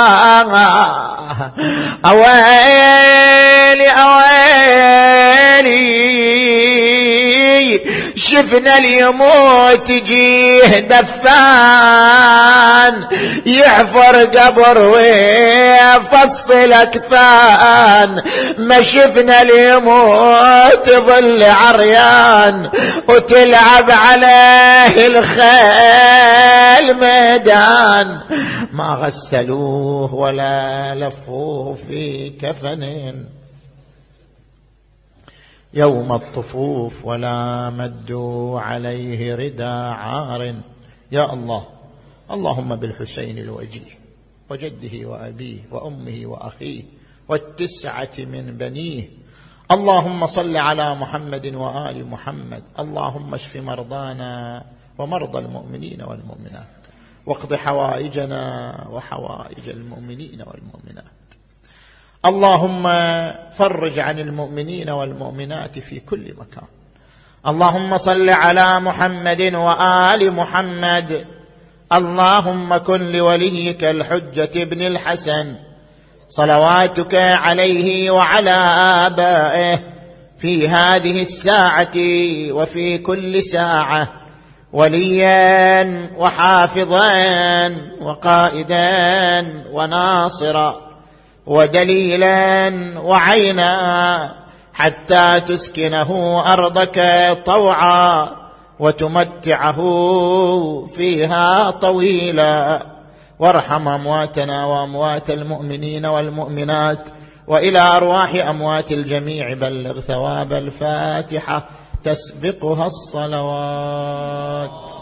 أويلي أويلي شفنا اليموت يجيه دفان، يحفر قبر ويفصل أكفان. ما شفنا اليموت ظل عريان، وتلعب عليه الخيل ميدان. ما غسلوه ولا لفوه في كفن يوم الطفوف، ولا مدوا عليه رداء عار. يا الله، اللهم بالحسين الوجيه وجده وأبيه وأمه وأخيه والتسعة من بنيه، اللهم صل على محمد وآل محمد. اللهم اشف مرضانا ومرضى المؤمنين والمؤمنات، واقض حوائجنا وحوائج المؤمنين والمؤمنات. اللهم فرج عن المؤمنين والمؤمنات في كل مكان. اللهم صل على محمد وآل محمد. اللهم كن لوليك الحجة ابن الحسن صلواتك عليه وعلى آبائه في هذه الساعة وفي كل ساعة وليا وحافظا وقائدا وناصرا ودليلا وعينا، حتى تسكنه أرضك طوعا وتمتعه فيها طويلا. وارحم أمواتنا وأموات المؤمنين والمؤمنات، وإلى أرواح أموات الجميع بلغ ثواب الفاتحة تسبقها الصلوات.